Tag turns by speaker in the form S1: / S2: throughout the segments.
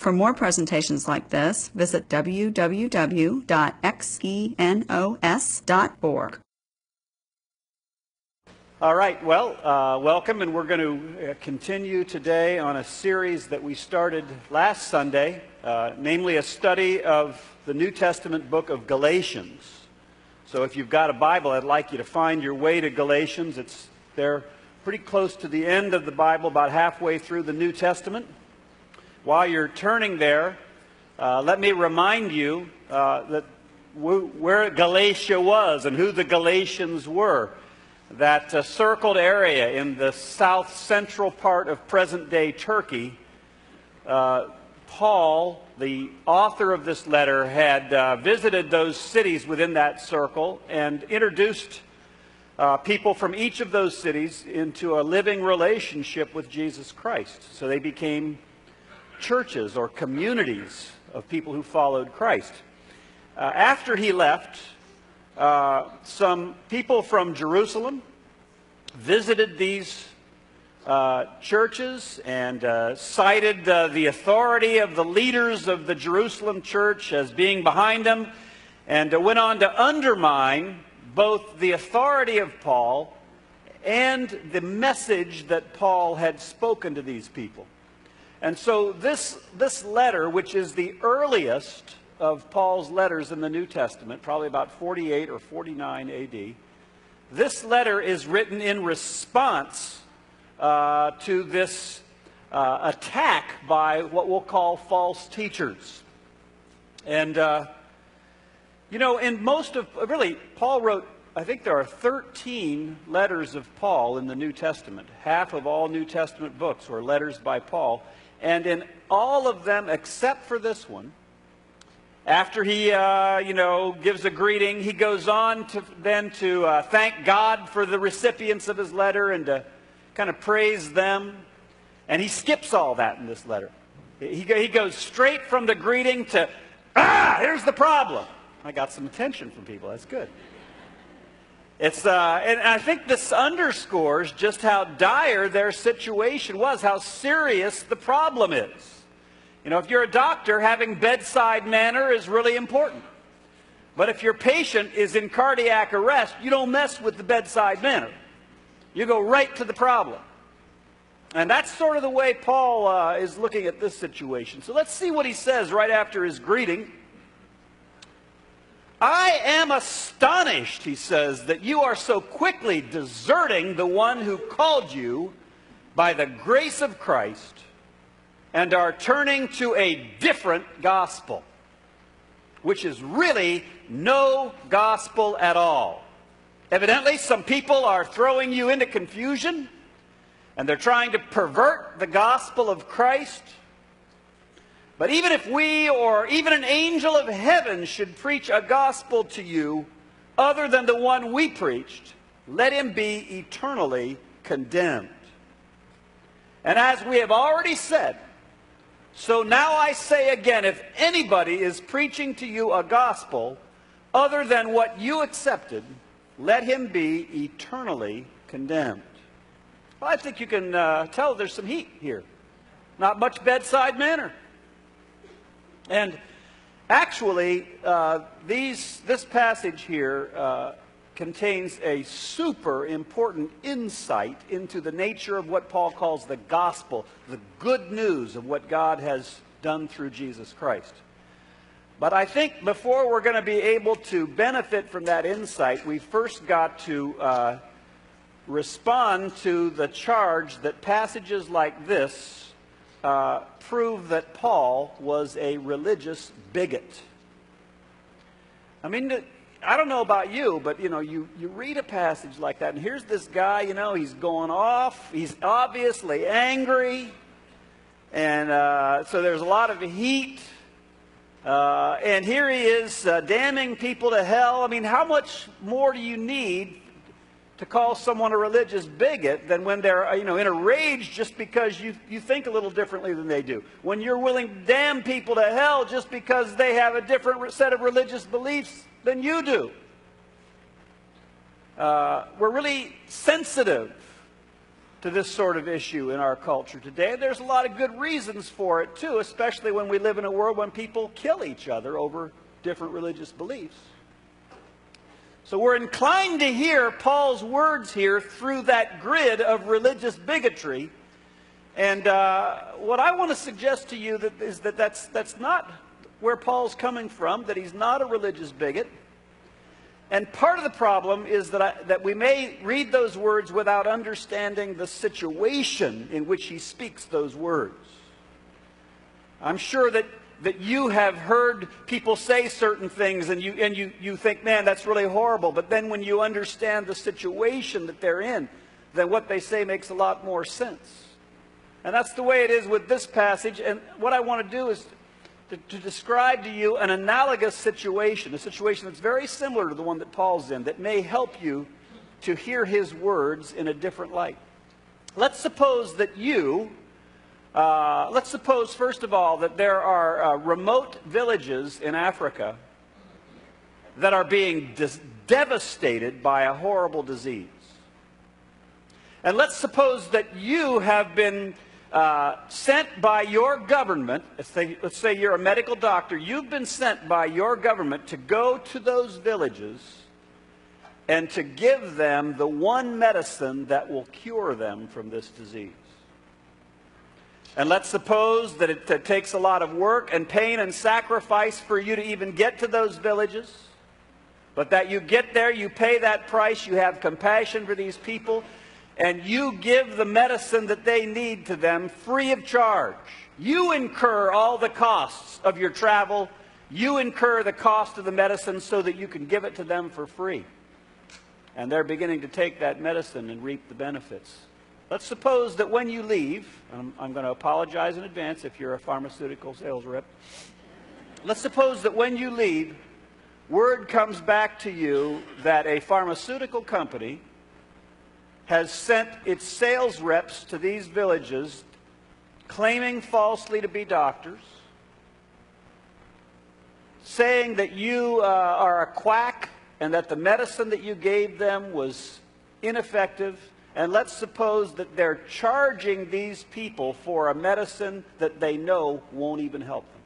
S1: For more presentations like this, visit www.xenos.org.
S2: All right, well, welcome, and we're going to continue today on a series that we started last Sunday, namely a study of the New Testament book of Galatians. So if you've got a Bible, I'd like you to find your way to Galatians. It's there pretty close to the end of the Bible, about halfway through the New Testament. While you're turning there, let me remind you that where Galatia was and who the Galatians were. That circled area in the south-central part of present-day Turkey, Paul, the author of this letter, had visited those cities within that circle and introduced people from each of those cities into a living relationship with Jesus Christ. So they became churches or communities of people who followed Christ. After he left, some people from Jerusalem visited these churches and cited the authority of the leaders of the Jerusalem church as being behind them, and went on to undermine both the authority of Paul and the message that Paul had spoken to these people. And so this letter, which is the earliest of Paul's letters in the New Testament, probably about 48 or 49 AD. This letter is written in response to this attack by what we'll call false teachers. And, you know, in most of, really, Paul wrote, I think there are 13 letters of Paul in the New Testament. Half of all New Testament books were letters by Paul. And in all of them, except for this one, after he, gives a greeting, he goes on to thank God for the recipients of his letter and to kind of praise them. And he skips all that in this letter. He goes straight from the greeting to, here's the problem. I got some attention from people. That's good. And I think this underscores just how dire their situation was, how serious the problem is. You know, if you're a doctor, having bedside manner is really important. But if your patient is in cardiac arrest, you don't mess with the bedside manner. You go right to the problem. And that's sort of the way Paul is looking at this situation. So let's see what he says right after his greeting. I am astonished, he says, that you are so quickly deserting the one who called you by the grace of Christ and are turning to a different gospel, which is really no gospel at all. Evidently, some people are throwing you into confusion, and they're trying to pervert the gospel of Christ. But even if we or even an angel of heaven should preach a gospel to you other than the one we preached, let him be eternally condemned. And as we have already said, so now I say again, if anybody is preaching to you a gospel other than what you accepted, let him be eternally condemned. Well, I think you can tell there's some heat here. Not much bedside manner. And actually, this passage here contains a super important insight into the nature of what Paul calls the gospel, the good news of what God has done through Jesus Christ. But I think before we're going to be able to benefit from that insight, we first got to respond to the charge that passages like this prove that Paul was a religious bigot. I mean, I don't know about you, but, you read a passage like that, and here's this guy, he's going off. He's obviously angry. And so there's a lot of heat. And here he is damning people to hell. I mean, how much more do you need to call someone a religious bigot than when they're, in a rage just because you think a little differently than they do? When you're willing to damn people to hell just because they have a different set of religious beliefs than you do. We're really sensitive to this sort of issue in our culture today. There's a lot of good reasons for it, too, especially when we live in a world when people kill each other over different religious beliefs. So we're inclined to hear Paul's words here through that grid of religious bigotry. And what I want to suggest to you is that that's not where Paul's coming from, that he's not a religious bigot. And part of the problem is that we may read those words without understanding the situation in which he speaks those words. I'm sure that you have heard people say certain things and you think, man, that's really horrible. But then when you understand the situation that they're in, then what they say makes a lot more sense. And that's the way it is with this passage. And what I want to do is to describe to you an analogous situation, a situation that's very similar to the one that Paul's in, that may help you to hear his words in a different light. Let's suppose that let's suppose, first of all, that there are remote villages in Africa that are being devastated by a horrible disease. And let's suppose that you have been sent by your government. Let's say you're a medical doctor. You've been sent by your government to go to those villages and to give them the one medicine that will cure them from this disease. And let's suppose that it takes a lot of work and pain and sacrifice for you to even get to those villages. But that you get there, you pay that price, you have compassion for these people, and you give the medicine that they need to them free of charge. You incur all the costs of your travel. You incur the cost of the medicine so that you can give it to them for free. And they're beginning to take that medicine and reap the benefits. Let's suppose that when you leave, and I'm going to apologize in advance if you're a pharmaceutical sales rep. Let's suppose that when you leave, word comes back to you that a pharmaceutical company has sent its sales reps to these villages claiming falsely to be doctors, saying that you are a quack and that the medicine that you gave them was ineffective. And let's suppose that they're charging these people for a medicine that they know won't even help them.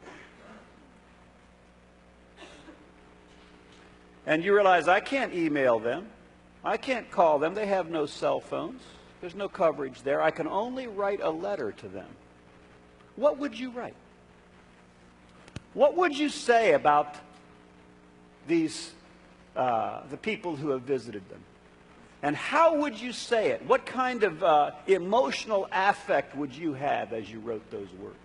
S2: And you realize, I can't email them. I can't call them. They have no cell phones. There's no coverage there. I can only write a letter to them. What would you write? What would you say about these, the people who have visited them? And how would you say it? What kind of emotional affect would you have as you wrote those words?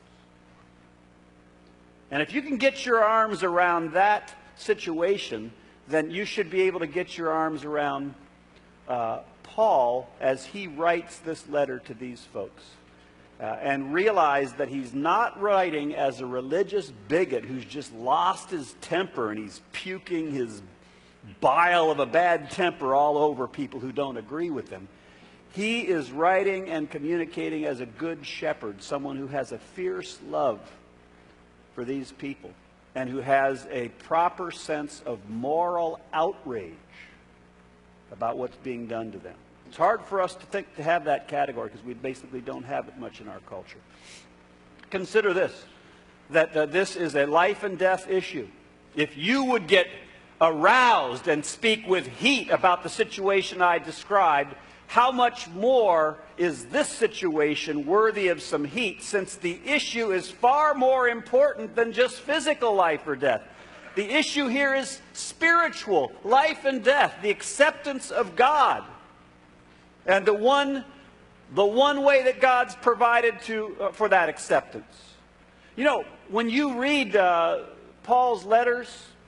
S2: And if you can get your arms around that situation, then you should be able to get your arms around Paul as he writes this letter to these folks. And realize that he's not writing as a religious bigot who's just lost his temper and he's puking his bile of a bad temper all over people who don't agree with him. He is writing and communicating as a good shepherd, someone who has a fierce love for these people and who has a proper sense of moral outrage about what's being done to them. It's hard for us to have that category because we basically don't have it much in our culture. Consider this, that this is a life and death issue. If you would get aroused and speak with heat about the situation I described, how much more is this situation worthy of some heat, since the issue is far more important than just physical life or death. The issue here is spiritual, life and death, the acceptance of God. And the one way that God's provided for that acceptance. You know, when you read Paul's letters,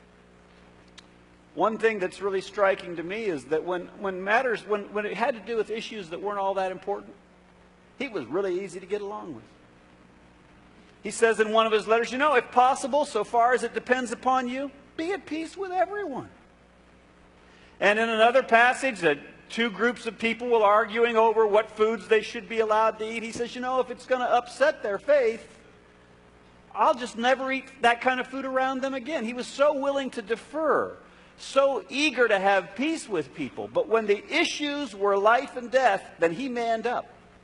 S2: one thing that's really striking to me is that when it had to do with issues that weren't all that important, he was really easy to get along with. He says in one of his letters, you know, if possible, so far as it depends upon you, be at peace with everyone. And in another passage, that two groups of people were arguing over what foods they should be allowed to eat. He says, you know, if it's going to upset their faith, I'll just never eat that kind of food around them again. He was so willing to defer, so eager to have peace with people. But when the issues were life and death, then he manned up.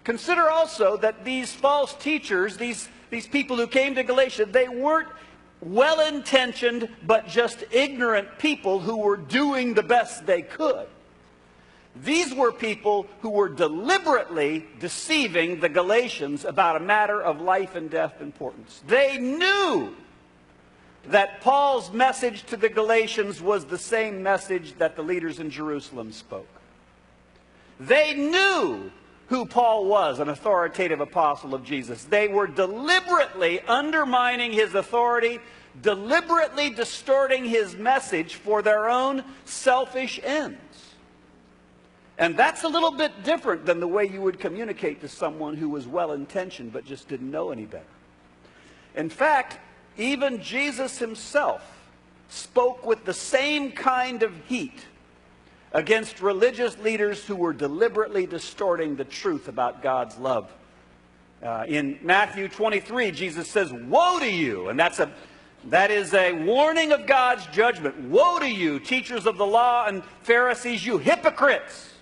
S2: Consider also that these false teachers, these people who came to Galatia, they weren't well-intentioned but just ignorant people who were doing the best they could. These were people who were deliberately deceiving the Galatians about a matter of life and death importance. They knew that Paul's message to the Galatians was the same message that the leaders in Jerusalem spoke. They knew who Paul was, an authoritative apostle of Jesus. They were deliberately undermining his authority, deliberately distorting his message for their own selfish ends. And that's a little bit different than the way you would communicate to someone who was well-intentioned but just didn't know any better. In fact, even Jesus himself spoke with the same kind of heat against religious leaders who were deliberately distorting the truth about God's love. In Matthew 23, Jesus says, "Woe to you!" And that is a warning of God's judgment. "Woe to you, teachers of the law and Pharisees, you hypocrites!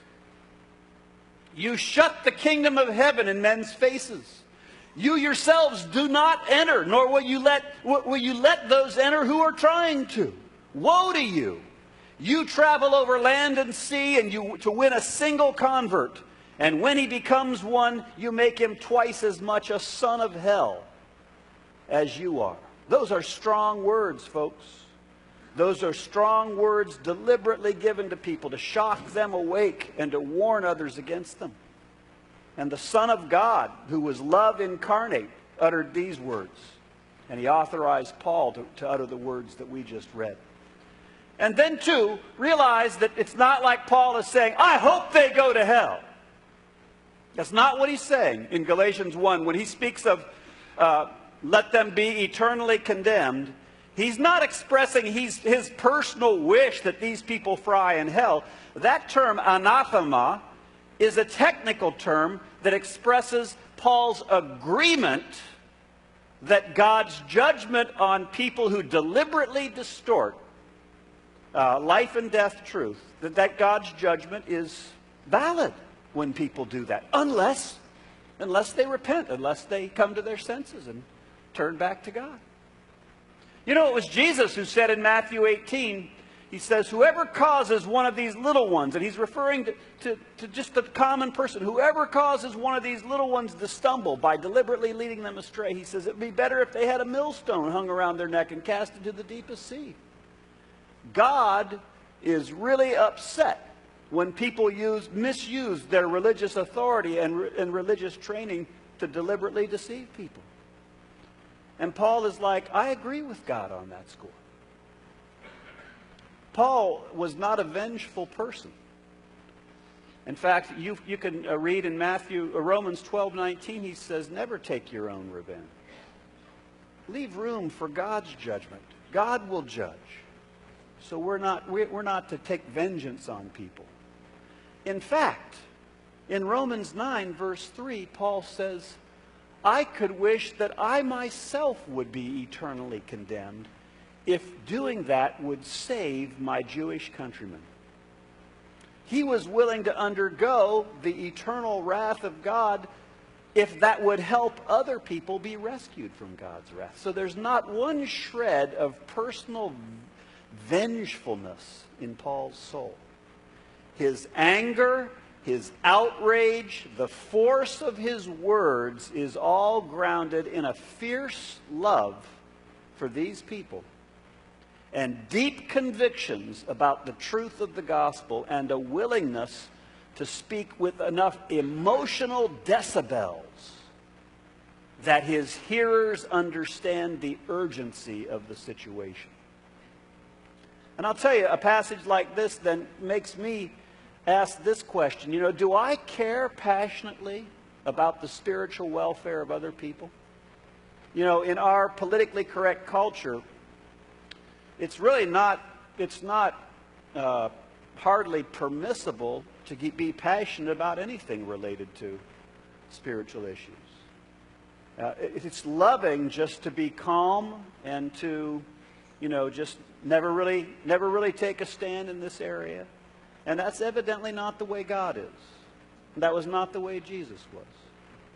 S2: You shut the kingdom of heaven in men's faces. You yourselves do not enter, nor will you let those enter who are trying to. Woe to you! You travel over land and sea to win a single convert. And when he becomes one, you make him twice as much a son of hell as you are." Those are strong words, folks. Those are strong words deliberately given to people to shock them awake and to warn others against them. And the Son of God, who was love incarnate, uttered these words. And he authorized Paul to utter the words that we just read. And then, too, realize that it's not like Paul is saying, "I hope they go to hell." That's not what he's saying in Galatians 1. When he speaks of let them be eternally condemned, he's not expressing his personal wish that these people fry in hell. That term, anathema, is a technical term that expresses Paul's agreement that God's judgment on people who deliberately distort life and death truth, that God's judgment is valid when people do that, unless they repent, unless they come to their senses and turn back to God. You know, it was Jesus who said in Matthew 18, he says, "Whoever causes one of these little ones," and he's referring to just the common person, "whoever causes one of these little ones to stumble by deliberately leading them astray," he says, "it would be better if they had a millstone hung around their neck and cast into the deepest sea." God is really upset when people misuse their religious authority and religious training to deliberately deceive people. And Paul is like, I agree with God on that score. Paul was not a vengeful person. In fact, you can read in Romans 12:19, he says, "Never take your own revenge. Leave room for God's judgment. God will judge." So we're not to take vengeance on people. In fact, in Romans 9, verse 3, Paul says, "I could wish that I myself would be eternally condemned if doing that would save my Jewish countrymen." He was willing to undergo the eternal wrath of God if that would help other people be rescued from God's wrath. So there's not one shred of personal vengefulness in Paul's soul. His anger, his outrage, the force of his words is all grounded in a fierce love for these people and deep convictions about the truth of the gospel and a willingness to speak with enough emotional decibels that his hearers understand the urgency of the situation. And I'll tell you, a passage like this then makes me ask this question. You know, do I care passionately about the spiritual welfare of other people? You know, in our politically correct culture, it's not hardly permissible to be passionate about anything related to spiritual issues. It's loving just to be calm and to, just never really take a stand in this area. And that's evidently not the way God is. That was not the way Jesus was.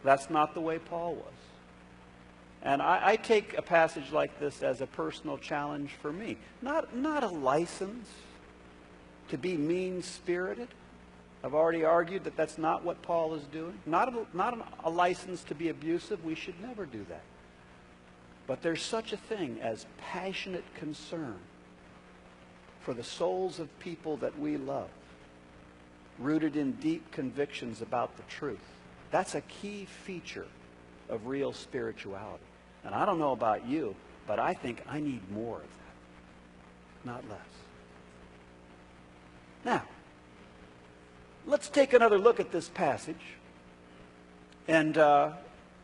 S2: That's not the way Paul was. And I take a passage like this as a personal challenge for me. Not a license to be mean-spirited. I've already argued that that's not what Paul is doing. Not a license to be abusive. We should never do that. But there's such a thing as passionate concern for the souls of people that we love, rooted in deep convictions about the truth. That's a key feature of real spirituality. And I don't know about you, but I think I need more of that, not less. Now, let's take another look at this passage. And I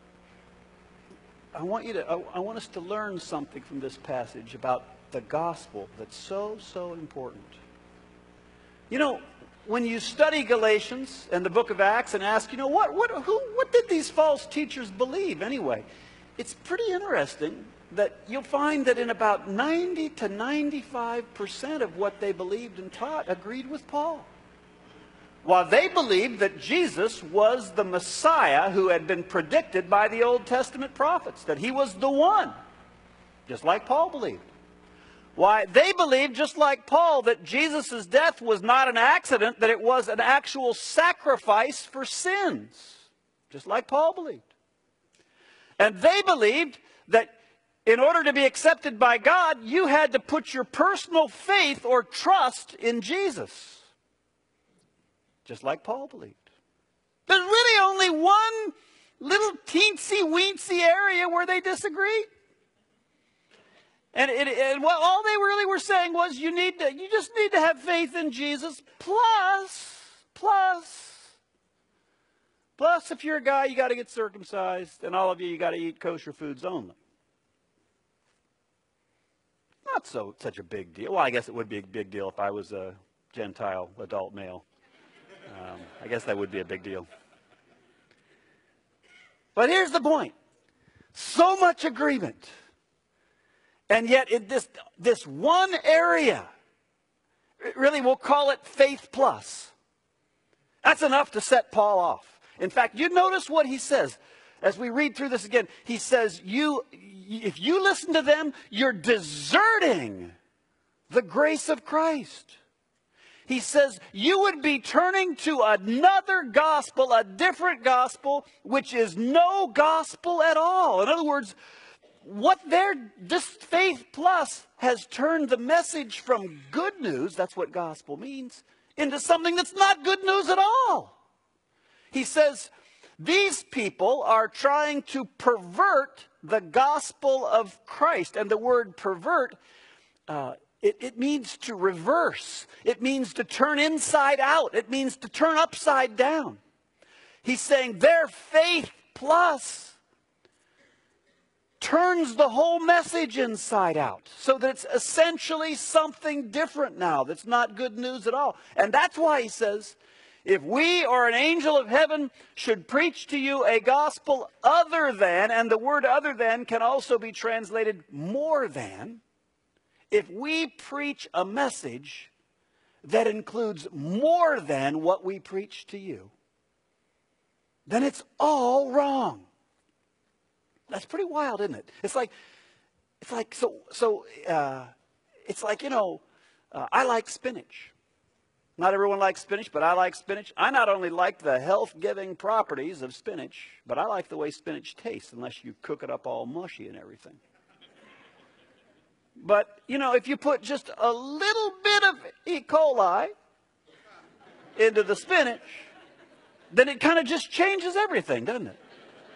S2: want us to learn something from this passage about the gospel that's so important. You know, when you study Galatians and the book of Acts and ask, what did these false teachers believe anyway? It's pretty interesting that you'll find that in about 90 to 95% of what they believed and taught agreed with Paul. While they believed that Jesus was the Messiah who had been predicted by the Old Testament prophets, that he was the one, just like Paul believed. Why, they believed, just like Paul, that Jesus' death was not an accident, that it was an actual sacrifice for sins, just like Paul believed. And they believed that in order to be accepted by God, you had to put your personal faith or trust in Jesus, just like Paul believed. There's really only one little teensy-weensy area where they disagreed. And what all they really were saying was you just need to have faith in Jesus, plus, if you're a guy, you got to get circumcised, and all of you got to eat kosher foods only. Not such a big deal. Well, I guess it would be a big deal if I was a Gentile adult male. I guess that would be a big deal. But here's the point. So much agreement. And yet in this one area, really we'll call it faith plus. That's enough to set Paul off. In fact, you notice what he says. As we read through this again, he says, if you listen to them, you're deserting the grace of Christ. He says, you would be turning to another gospel, a different gospel, which is no gospel at all. In other words, this faith plus has turned the message from good news, that's what gospel means, into something that's not good news at all. He says, these people are trying to pervert the gospel of Christ. And the word pervert, it means to reverse. It means to turn inside out. It means to turn upside down. He's saying their faith plus turns the whole message inside out, so that it's essentially something different now that's not good news at all. And that's why he says, if we or an angel of heaven should preach to you a gospel other than, and the word other than can also be translated more than, if we preach a message that includes more than what we preach to you, then it's all wrong. That's pretty wild, isn't it? It's like, I like spinach. Not everyone likes spinach, but I like spinach. I not only like the health-giving properties of spinach, but I like the way spinach tastes, unless you cook it up all mushy and everything. But, if you put just a little bit of E. coli into the spinach, then it kind of just changes everything, doesn't it?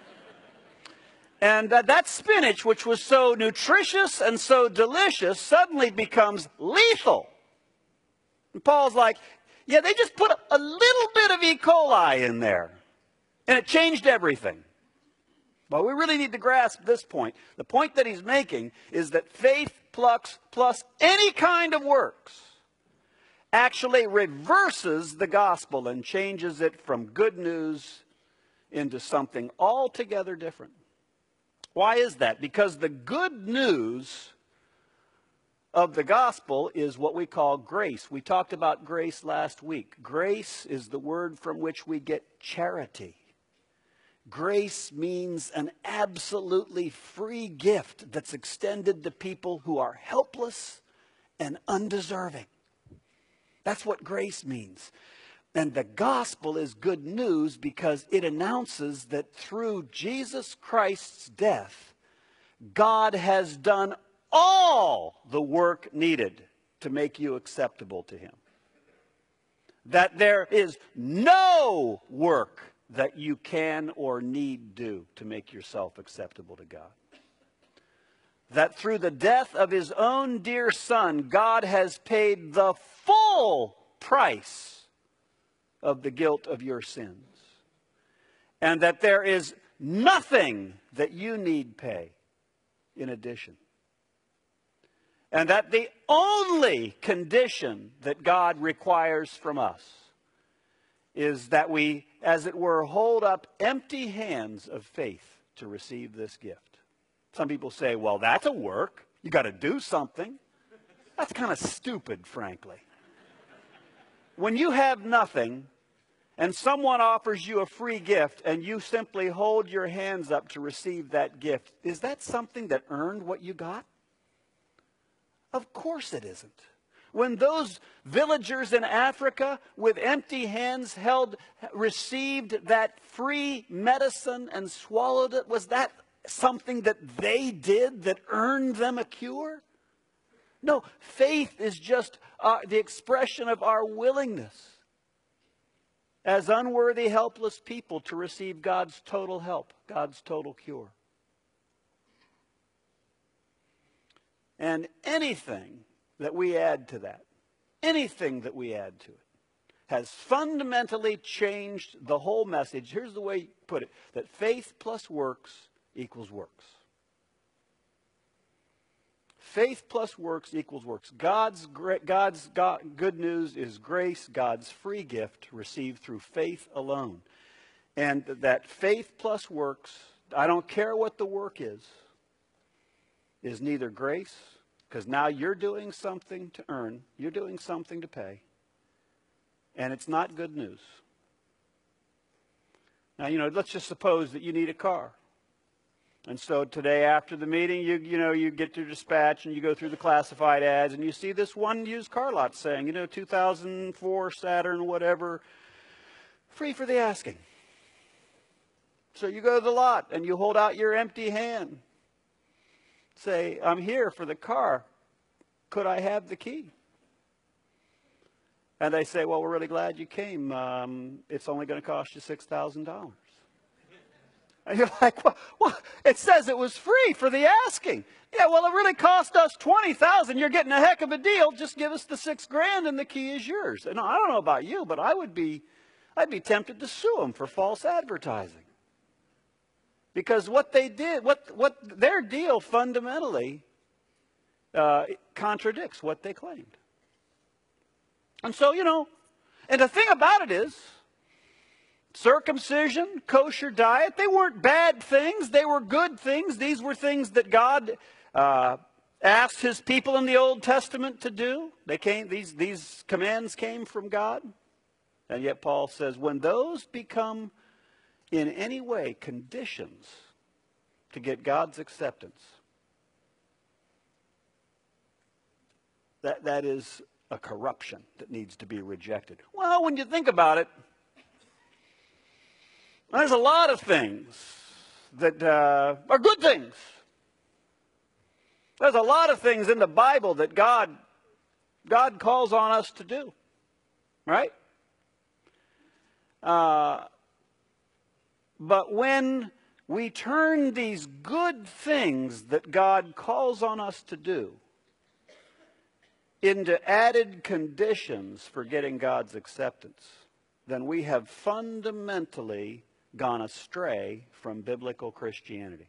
S2: And that spinach, which was so nutritious and so delicious, suddenly becomes lethal. And Paul's like, yeah, they just put a little bit of E. coli in there, and it changed everything. Well, we really need to grasp this point. The point that he's making is that faith plus any kind of works actually reverses the gospel and changes it from good news into something altogether different. Why is that? Because the good news of the gospel is what we call grace. We talked about grace last week. Grace is the word from which we get charity. Grace means an absolutely free gift that's extended to people who are helpless and undeserving. That's what grace means. And the gospel is good news because it announces that through Jesus Christ's death, God has done all the work needed to make you acceptable to him. That there is no work that you can or need do to make yourself acceptable to God. That through the death of his own dear Son, God has paid the full price of the guilt of your sins. And that there is nothing that you need pay in addition. And that the only condition that God requires from us is that we, as it were, hold up empty hands of faith to receive this gift. Some people say, well, that's a work. You got to do something. That's kind of stupid, frankly. When you have nothing and someone offers you a free gift and you simply hold your hands up to receive that gift, is that something that earned what you got? Of course it isn't. When those villagers in Africa with empty hands received that free medicine and swallowed it, was that something that they did that earned them a cure? No, faith is just the expression of our willingness as unworthy, helpless people to receive God's total help, God's total cure. And anything that we add to that, anything that we add to it, has fundamentally changed the whole message. Here's the way you put it, that faith plus works equals works. Faith plus works equals works. God's good news is grace, God's free gift received through faith alone. And that faith plus works, I don't care what the work is neither grace, because now you're doing something to earn, you're doing something to pay, and it's not good news. Now, let's just suppose that you need a car. And so today after the meeting, you get to dispatch and you go through the classified ads and you see this one used car lot saying, 2004 Saturn, whatever, free for the asking. So you go to the lot and you hold out your empty hand. Say, I'm here for the car. Could I have the key? And they say, well, we're really glad you came. It's only going to cost you $6,000. And you're like, well, it says it was free for the asking. Yeah, well, it really cost us $20,000. You're getting a heck of a deal. Just give us the $6,000 and the key is yours. And I don't know about you, but I'd be tempted to sue them for false advertising. Because what they did, what their deal fundamentally contradicts what they claimed. And so, and the thing about it is, circumcision, kosher diet, they weren't bad things. They were good things. These were things that God asked his people in the Old Testament to do. These commands came from God. And yet Paul says, when those become in any way conditions to get God's acceptance, that is a corruption that needs to be rejected. Well, when you think about it, there's a lot of things that are good things. There's a lot of things in the Bible that God calls on us to do, right? But when we turn these good things that God calls on us to do into added conditions for getting God's acceptance, then we have fundamentally gone astray from biblical Christianity.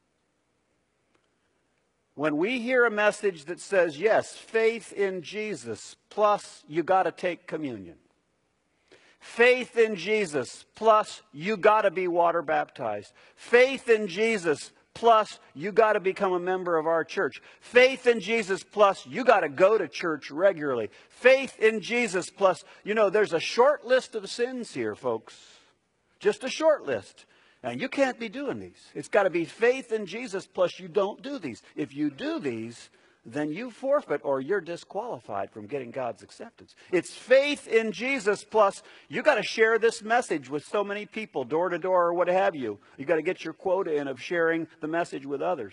S2: When we hear a message that says, yes, faith in Jesus, plus you got to take communion. Faith in Jesus, plus you got to be water baptized. Faith in Jesus, plus you got to become a member of our church. Faith in Jesus, plus you got to go to church regularly. Faith in Jesus, plus, there's a short list of sins here, folks. Just a short list. And you can't be doing these. It's got to be faith in Jesus plus you don't do these. If you do these, then you forfeit or you're disqualified from getting God's acceptance. It's faith in Jesus plus you got to share this message with so many people, door to door or what have you. You got to get your quota in of sharing the message with others.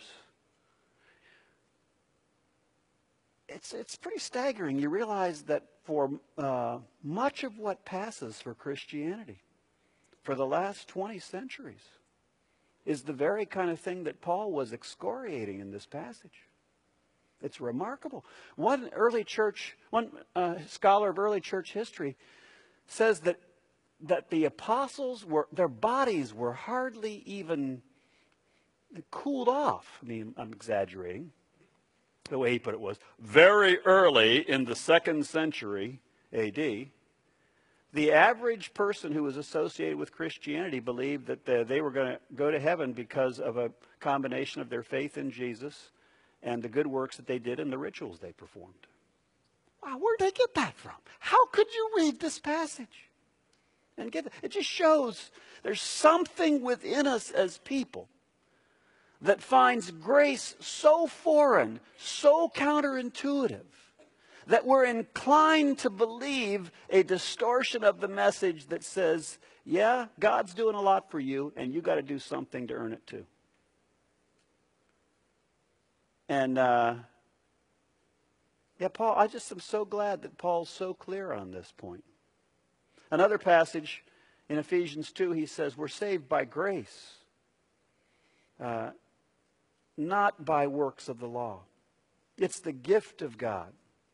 S2: It's pretty staggering. You realize that for much of what passes for Christianity for the last 20 centuries is the very kind of thing that Paul was excoriating in this passage. It's remarkable. One scholar of early church history says that the apostles their bodies were hardly even cooled off. I mean, I'm exaggerating. The way he put it was, very early in the 2nd century AD, the average person who was associated with Christianity believed that they were going to go to heaven because of a combination of their faith in Jesus and the good works that they did and the rituals they performed. Wow, where'd they get that from? How could you read this passage and get it? It just shows there's something within us as people that finds grace so foreign, so counterintuitive, that we're inclined to believe a distortion of the message that says, yeah, God's doing a lot for you, and you got to do something to earn it too. And, Paul, I just am so glad that Paul's so clear on this point. Another passage in Ephesians 2, he says, we're saved by grace, not by works of the law. It's the gift of God,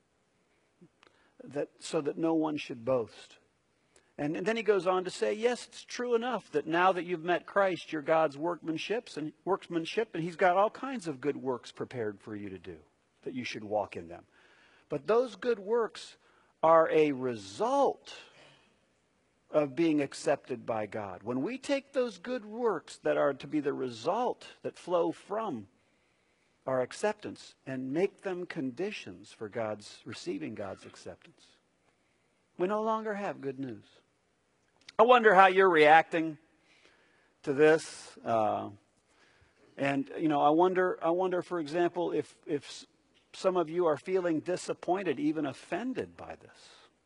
S2: so that no one should boast. And then he goes on to say, yes, it's true enough that now that you've met Christ, you're God's workmanship, and he's got all kinds of good works prepared for you to do, that you should walk in them. But those good works are a result of being accepted by God. When we take those good works that are to be the result that flow from our acceptance and make them conditions for receiving God's acceptance, we no longer have good news. I wonder how you're reacting to this. I wonder, for example, if some of you are feeling disappointed, even offended by this.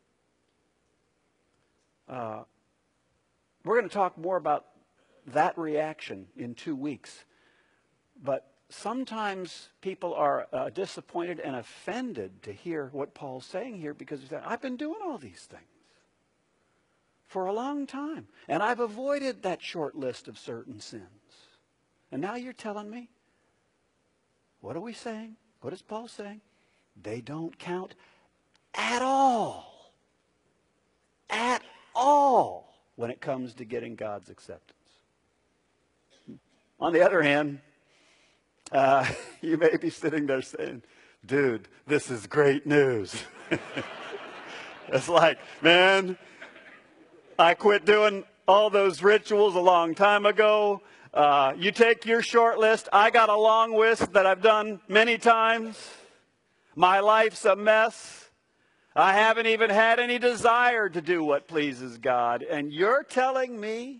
S2: We're going to talk more about that reaction in 2 weeks. But sometimes people are disappointed and offended to hear what Paul's saying here because he said, I've been doing all these things for a long time. And I've avoided that short list of certain sins. And now you're telling me, what are we saying? What is Paul saying? They don't count at all. At all when it comes to getting God's acceptance. On the other hand, you may be sitting there saying, dude, this is great news. It's like, man, I quit doing all those rituals a long time ago. You take your short list. I got a long list that I've done many times. My life's a mess. I haven't even had any desire to do what pleases God. And you're telling me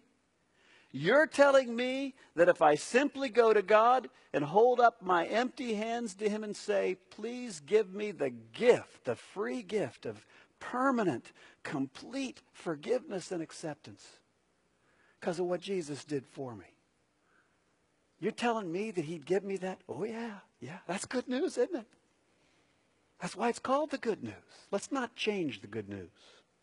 S2: that if I simply go to God and hold up my empty hands to Him and say, please give me the gift, the free gift of permanent, complete forgiveness and acceptance because of what Jesus did for me. You're telling me that He'd give me that? Oh, yeah, that's good news, isn't it? That's why it's called the good news. Let's not change the good news.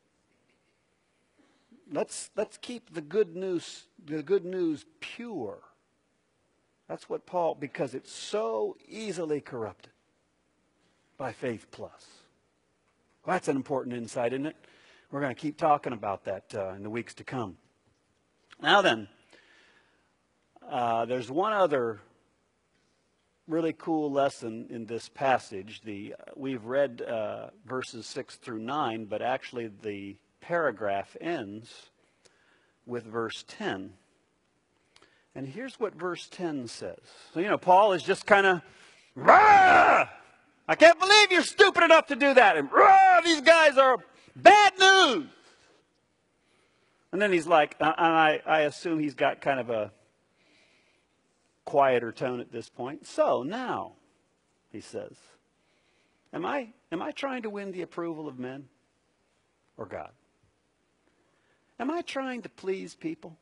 S2: Let's keep the good news pure. That's what Paul, because it's so easily corrupted by faith plus. Well, that's an important insight, isn't it? We're going to keep talking about that in the weeks to come. Now then, there's one other really cool lesson in this passage. We've read verses 6 through 9, but actually the paragraph ends with verse 10. And here's what verse 10 says. So, Paul is just kind of, I can't believe you're stupid enough to do that. And these guys are bad news. And then he's like, and I assume he's got kind of a quieter tone at this point. So now, he says, am I trying to win the approval of men or God? Am I trying to please people?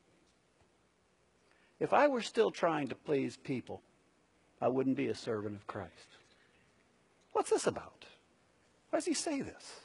S2: If I were still trying to please people, I wouldn't be a servant of Christ. What's this about? Why does he say this?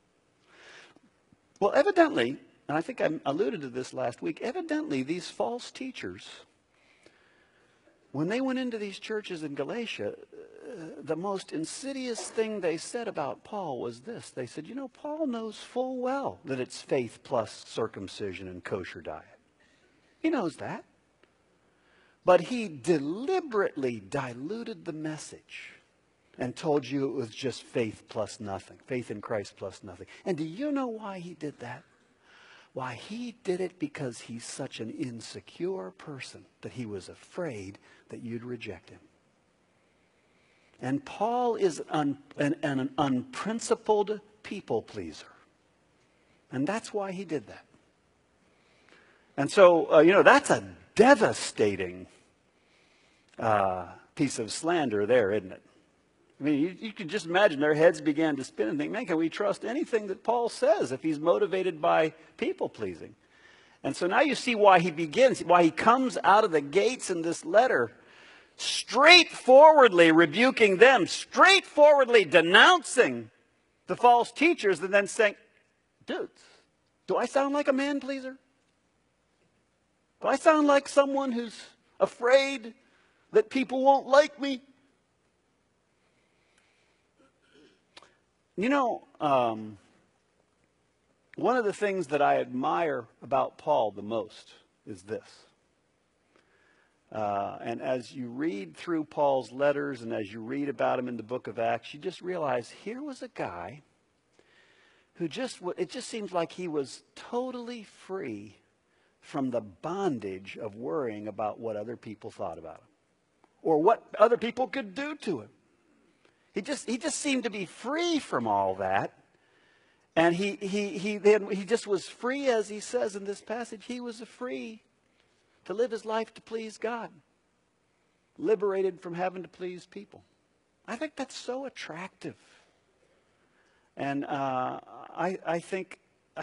S2: Well, evidently, and I think I alluded to this last week, evidently these false teachers, when they went into these churches in Galatia, the most insidious thing they said about Paul was this. They said, you know, Paul knows full well that it's faith plus circumcision and kosher diet. He knows that. But he deliberately diluted the message and told you it was just faith plus nothing, faith in Christ plus nothing. And do you know why he did that? Why, he did it because he's such an insecure person that he was afraid that you'd reject him. And Paul is an unprincipled people pleaser. And that's why he did that. And so, you know, that's a devastating piece of slander there, isn't it? I mean, you can just imagine their heads began to spin and think, man, can we trust anything that Paul says if he's motivated by people-pleasing? And so now you see why he begins, why he comes out of the gates in this letter, straightforwardly rebuking them, straightforwardly denouncing the false teachers, and then saying, dudes, do I sound like a man-pleaser? Do I sound like someone who's afraid that people won't like me? You know, one of the things that I admire about Paul the most is this. And as you read through Paul's letters and as you read about him in the book of Acts, you just realize here was a guy who it just seems like he was totally free from the bondage of worrying about what other people thought about him or what other people could do to him. He just seemed to be free from all that. And he just was free, as he says in this passage. He was free to live his life to please God, liberated from having to please people. I think that's so attractive. And I think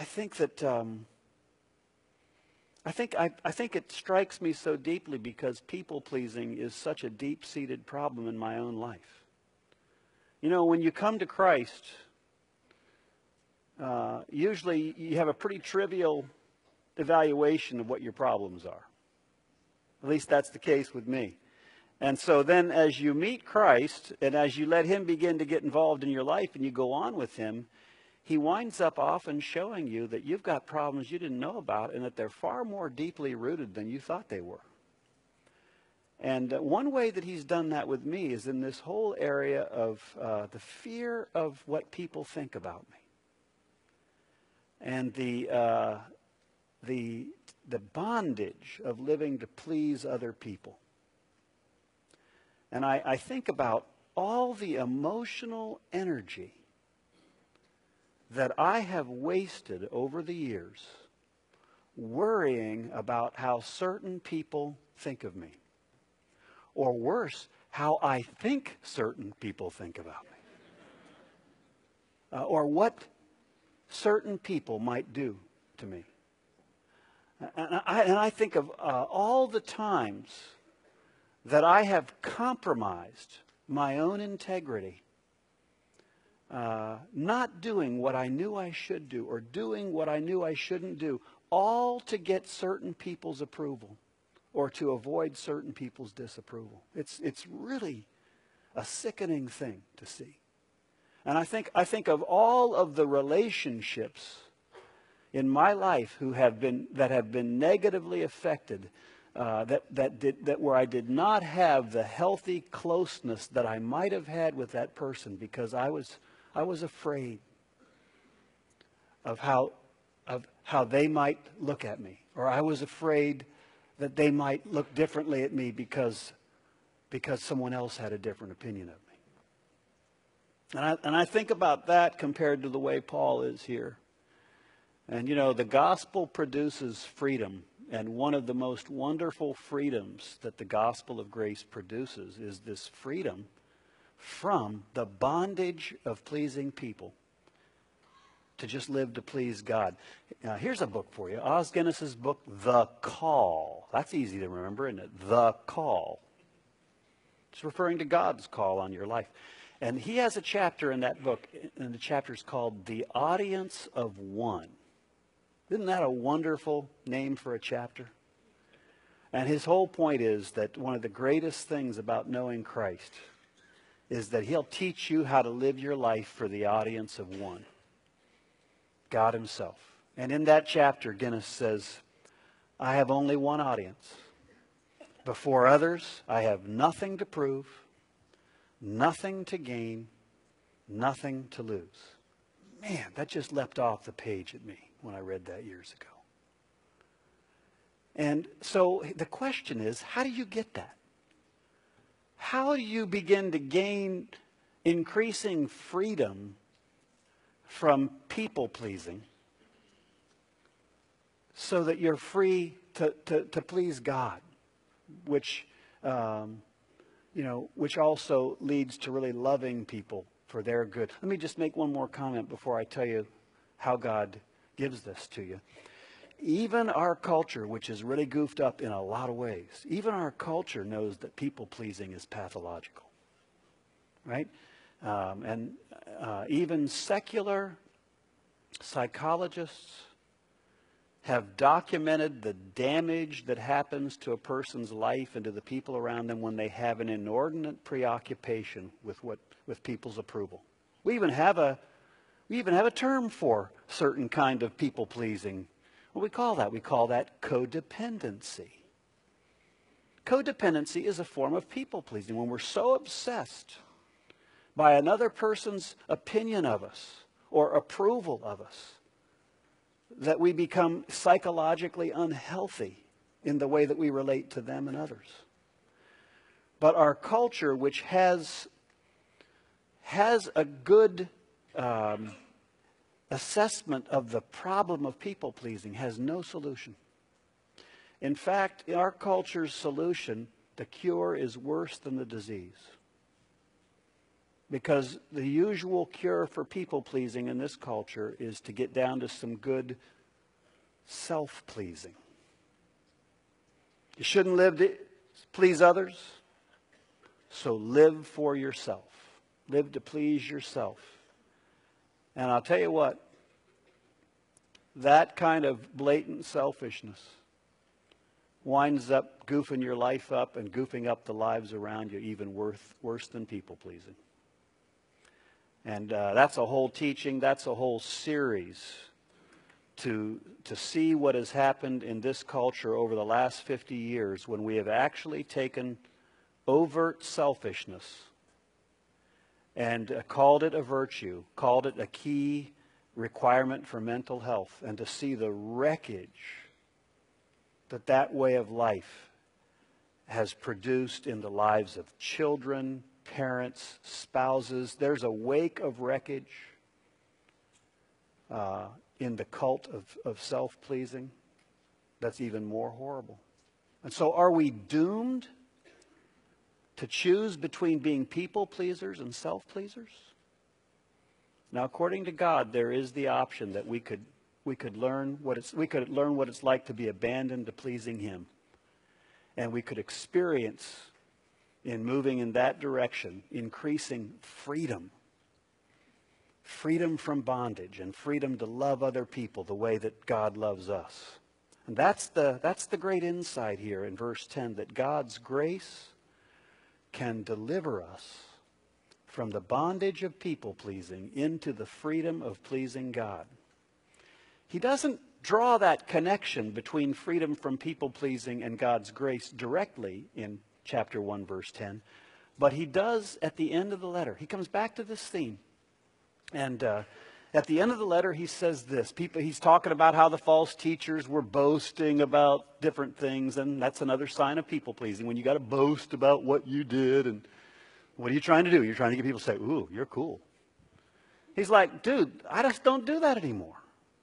S2: it strikes me so deeply because people pleasing is such a deep-seated problem in my own life. You know, when you come to Christ, usually you have a pretty trivial evaluation of what your problems are. At least that's the case with me. And so then as you meet Christ and as you let him begin to get involved in your life and you go on with him, he winds up often showing you that you've got problems you didn't know about and that they're far more deeply rooted than you thought they were. And one way that he's done that with me is in this whole area of the fear of what people think about me. And the bondage of living to please other people. And I think about all the emotional energy that I have wasted over the years worrying about how certain people think of me. Or worse, how I think certain people think about me. Or what certain people might do to me. And I think of all the times that I have compromised my own integrity, not doing what I knew I should do or doing what I knew I shouldn't do, all to get certain people's approval or to avoid certain people's disapproval. It's really a sickening thing to see. And I think of all of the relationships in my life that have been negatively affected, where I did not have the healthy closeness that I might have had with that person because I was afraid of how they might look at me, or I was afraid that they might look differently at me because someone else had a different opinion of me. And I think about that compared to the way Paul is here. And you know, the gospel produces freedom. And one of the most wonderful freedoms that the gospel of grace produces is this freedom from the bondage of pleasing people to just live to please God. Now, here's a book for you. Os Guinness's book, The Call. That's easy to remember, isn't it? The Call. It's referring to God's call on your life. And he has a chapter in that book, and the chapter is called The Audience of One. Isn't that a wonderful name for a chapter? And his whole point is that one of the greatest things about knowing Christ is that he'll teach you how to live your life for the audience of one, God himself. And in that chapter, Guinness says, I have only one audience. Before others, I have nothing to prove, nothing to gain, nothing to lose. Man, that just leapt off the page at me when I read that years ago. And so the question is, how do you get that? How do you begin to gain increasing freedom from people pleasing so that you're free to please God, which which also leads to really loving people for their good? Let me just make one more comment before I tell you how God gives this to you. Even our culture, which is really goofed up in a lot of ways, even our culture knows that people-pleasing is pathological, right? Even secular psychologists have documented the damage that happens to a person's life and to the people around them when they have an inordinate preoccupation with people's approval. We even have a term for certain kind of people-pleasing. What do we call that? We call that codependency. Codependency is a form of people-pleasing when we're so obsessed by another person's opinion of us or approval of us that we become psychologically unhealthy in the way that we relate to them and others. But our culture, which has a good assessment of the problem of people-pleasing, has no solution. In fact, in our culture's solution, the cure is worse than the disease. Because the usual cure for people-pleasing in this culture is to get down to some good self-pleasing. You shouldn't live to please others, so live for yourself. Live to please yourself. And I'll tell you what, that kind of blatant selfishness winds up goofing your life up and goofing up the lives around you even worse than people-pleasing. And that's a whole teaching, that's a whole series to see what has happened in this culture over the last 50 years when we have actually taken overt selfishness and called it a virtue, called it a key requirement for mental health, and to see the wreckage that way of life has produced in the lives of children, parents, spouses. There's a wake of wreckage in the cult of self-pleasing that's even more horrible. And so are we doomed to choose between being people pleasers and self-pleasers? Now, according to God, there is the option that we could learn what it's like to be abandoned to pleasing Him, and we could experience, in moving in that direction, increasing freedom from bondage and freedom to love other people the way that God loves us. And that's the great insight here in verse 10, that God's grace can deliver us from the bondage of people-pleasing into the freedom of pleasing God. He doesn't draw that connection between freedom from people-pleasing and God's grace directly in chapter 1, verse 10, but he does at the end of the letter. He comes back to this theme. And at the end of the letter, he says this. He's talking about how the false teachers were boasting about different things, and that's another sign of people-pleasing, when you got to boast about what you did. And what are you trying to do? You're trying to get people to say, ooh, you're cool. He's like, dude, I just don't do that anymore.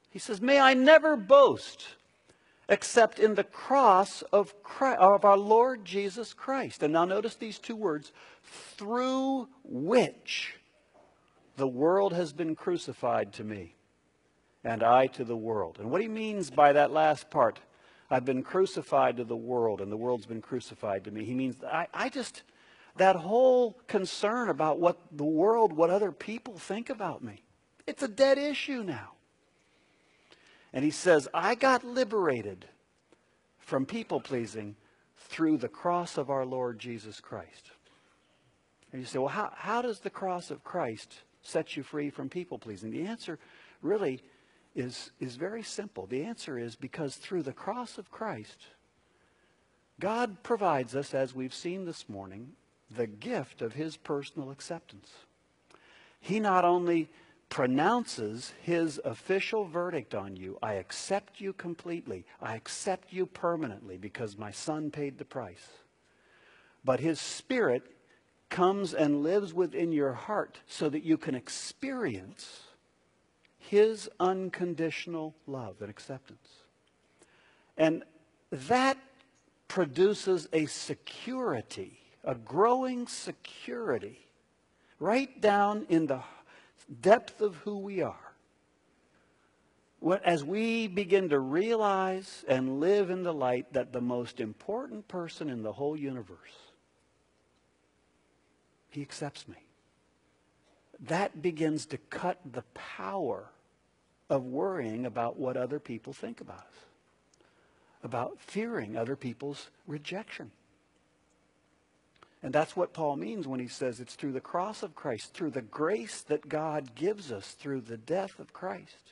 S2: He says, may I never boast except in the cross of our Lord Jesus Christ. And now notice these two words, through which the world has been crucified to me, and I to the world. And what he means by that last part, I've been crucified to the world, and the world's been crucified to me. He means, that whole concern about what the world, what other people think about me, it's a dead issue now. And he says, I got liberated from people-pleasing through the cross of our Lord Jesus Christ. And you say, well, how does the cross of Christ set you free from people-pleasing? The answer really is very simple. The answer is because through the cross of Christ, God provides us, as we've seen this morning, the gift of his personal acceptance. He not only pronounces his official verdict on you, I accept you completely, I accept you permanently because my son paid the price. But his Spirit comes and lives within your heart so that you can experience his unconditional love and acceptance. And that produces a security, a growing security, right down in the depth of who we are. As we begin to realize and live in the light that the most important person in the whole universe, he accepts me. That begins to cut the power of worrying about what other people think about us, about fearing other people's rejection. And that's what Paul means when he says it's through the cross of Christ, through the grace that God gives us through the death of Christ,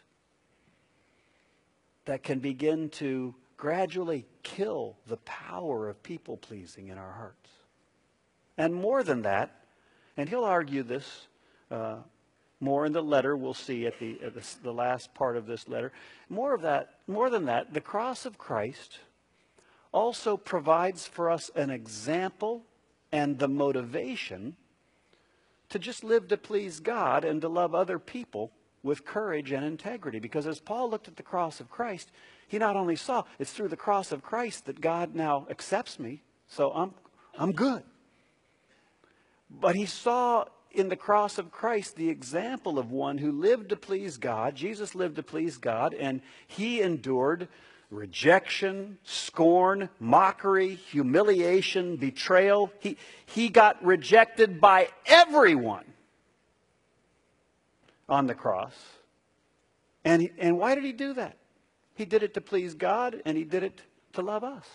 S2: that can begin to gradually kill the power of people-pleasing in our hearts. And more than that, and he'll argue this more in the letter, we'll see at the last part of this letter. More than that, the cross of Christ also provides for us an example and the motivation to just live to please God and to love other people with courage and integrity. Because as Paul looked at the cross of Christ, he not only saw it's through the cross of Christ that God now accepts me, so I'm good. But he saw in the cross of Christ the example of one who lived to please God. Jesus lived to please God, and he endured rejection, scorn, mockery, humiliation, betrayal. He got rejected by everyone on the cross. And why did he do that? He did it to please God, and he did it to love us.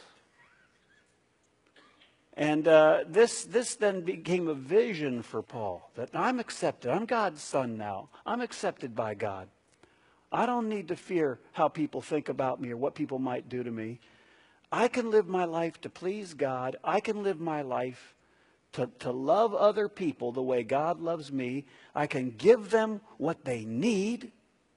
S2: And this then became a vision for Paul, that I'm accepted. I'm God's son now. I'm accepted by God. I don't need to fear how people think about me or what people might do to me. I can live my life to please God. I can live my life to love other people the way God loves me. I can give them what they need,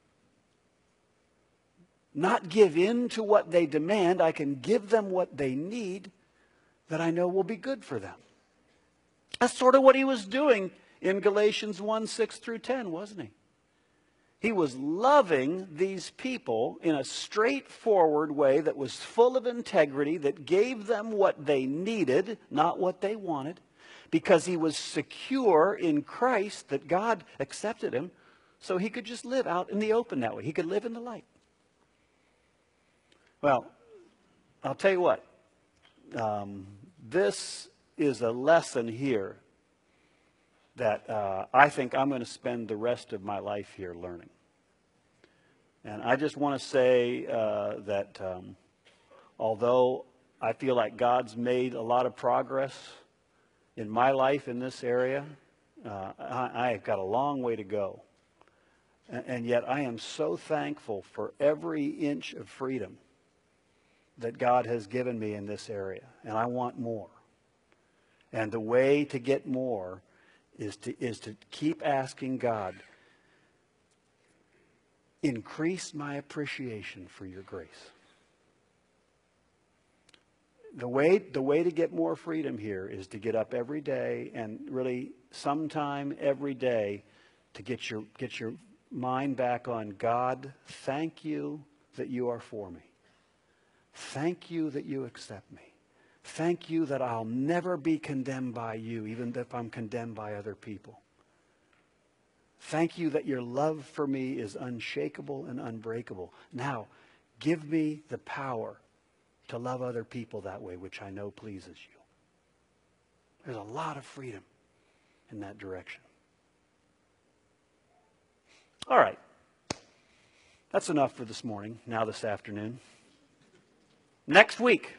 S2: not give in to what they demand. I can give them what they need that I know will be good for them. That's sort of what he was doing in Galatians 1:6-10, wasn't he? He was loving these people in a straightforward way that was full of integrity, that gave them what they needed, not what they wanted, because he was secure in Christ that God accepted him, so he could just live out in the open that way. He could live in the light. Well, I'll tell you what. This is a lesson here that I think I'm going to spend the rest of my life here learning. And I just want to say that although I feel like God's made a lot of progress in my life in this area, I've got a long way to go. And yet I am so thankful for every inch of freedom that God has given me in this area. And I want more. And the way to get more is to keep asking God, increase my appreciation for your grace. The way to get more freedom here is to get up every day, and really sometime every day, to get your mind back on, God, thank you that you are for me. Thank you that you accept me. Thank you that I'll never be condemned by you, even if I'm condemned by other people. Thank you that your love for me is unshakable and unbreakable. Now, give me the power to love other people that way, which I know pleases you. There's a lot of freedom in that direction. All right. That's enough for this morning, now this afternoon. Next week.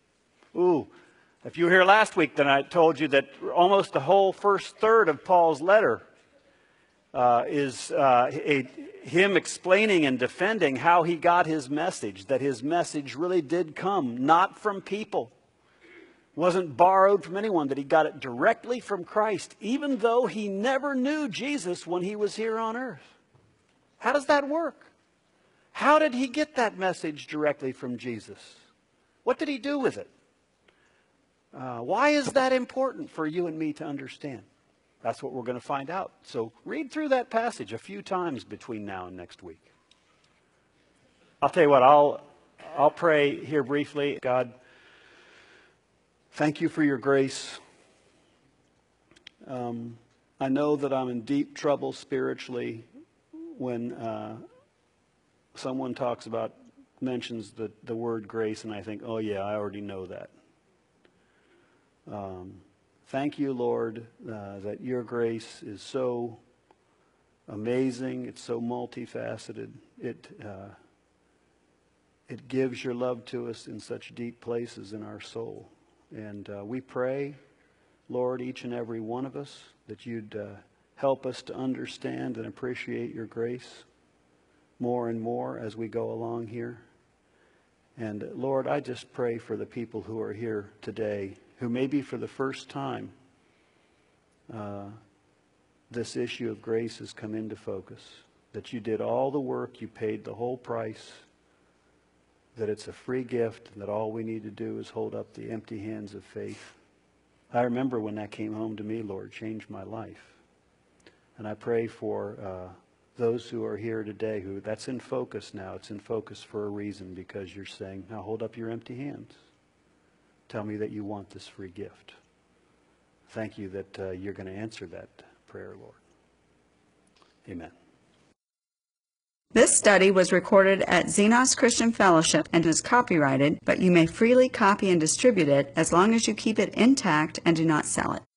S2: If you were here last week, then I told you that almost the whole first third of Paul's letter is him explaining and defending how he got his message, that his message really did come not from people, wasn't borrowed from anyone, that he got it directly from Christ, even though he never knew Jesus when he was here on earth. How does that work? How did he get that message directly from Jesus? What did he do with it? Why is that important for you and me to understand? That's what we're going to find out. So read through that passage a few times between now and next week. I'll tell you what, I'll pray here briefly. God, thank you for your grace. I know that I'm in deep trouble spiritually when someone mentions the word grace, and I think, oh yeah, I already know that. Thank you, Lord, that your grace is so amazing. It's so multifaceted. It gives your love to us in such deep places in our soul. And we pray, Lord, each and every one of us, that you'd help us to understand and appreciate your grace more and more as we go along here. And Lord, I just pray for the people who are here today, who maybe for the first time this issue of grace has come into focus, that you did all the work, you paid the whole price, that it's a free gift, and that all we need to do is hold up the empty hands of faith. I remember when that came home to me, Lord, changed my life. And I pray for those who are here today who that's in focus now. It's in focus for a reason, because you're saying, now hold up your empty hands. Tell me that you want this free gift. Thank you that you're going to answer that prayer, Lord. Amen.
S1: This study was recorded at Xenos Christian Fellowship and is copyrighted, but you may freely copy and distribute it as long as you keep it intact and do not sell it.